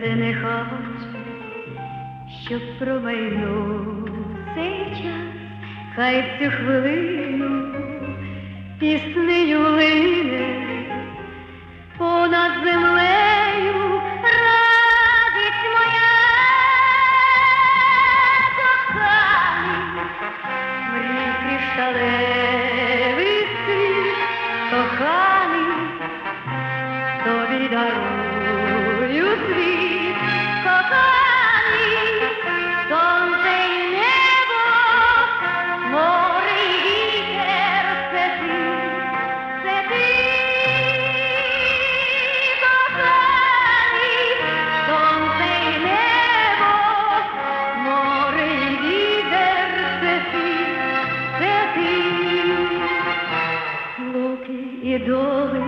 серце не хоче, щоб промайнув цей час, хай в цю хвилину піснею лине понад землею радість моя, коханий, мрій кришталевий світ, коханий, тобі дарую світ, коханий, сонце й небо, море й вітер, це ти, коханий, сонце й небо, море й вітер, це ти, луки і доли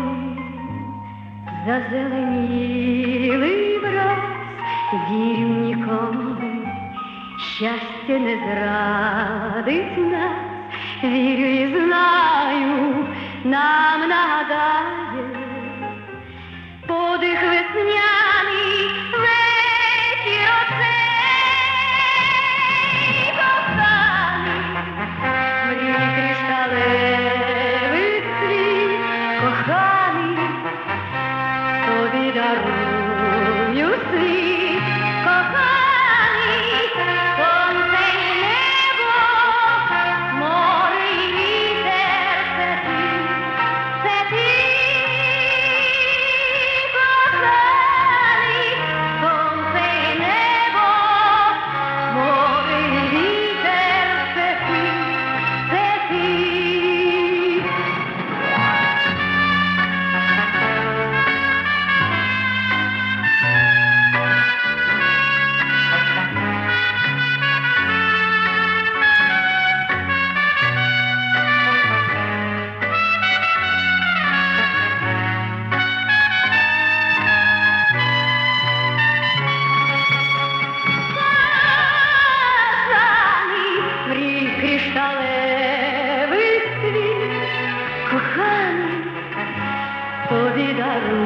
зазеленіли враз, вірю нікому, щастя не зрадить нас, вірю і знаю, нам нагадає подих весняний вечір оцей, коханий, мрій кришталевий світ, коханий, тобі дарую світ, коханий, сонце й небо, море й вітер, це ти, коханий, сонце й небо, море й вітер, це ти. Мрій кришталевий світ, коханий, тобі дарую